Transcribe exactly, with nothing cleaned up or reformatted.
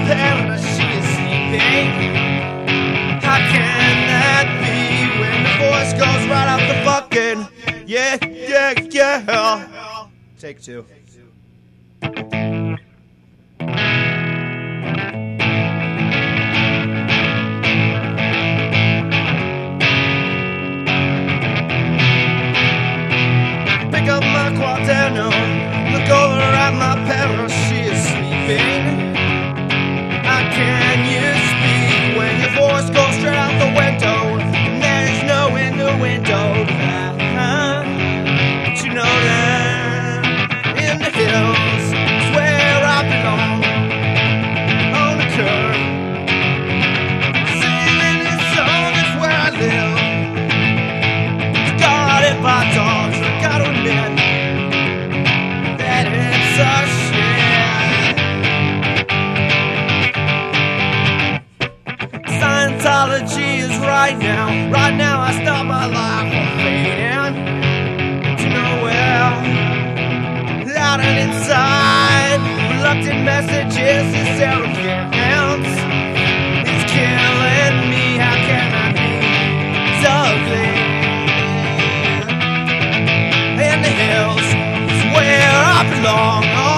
parrot, she is sleeping. How can that be when the voice goes right out the fucking yeah, yeah, yeah. Take two. Pick up my quaderno, look over at my parrot, she is sleeping. How can you speak when your voice goes straight out the window and there is no innuendo? But you know that in the hills is where I belong, on the curb, singing this song is where I live. It's guarded by dogs, I gotta admit that it's a shit. Scientology is right now, right now I start my life from fading to nowhere. Loud and inside, reluctant messages and arrogance. It's killing me, how can I be so ugly? In the hills is where I belong.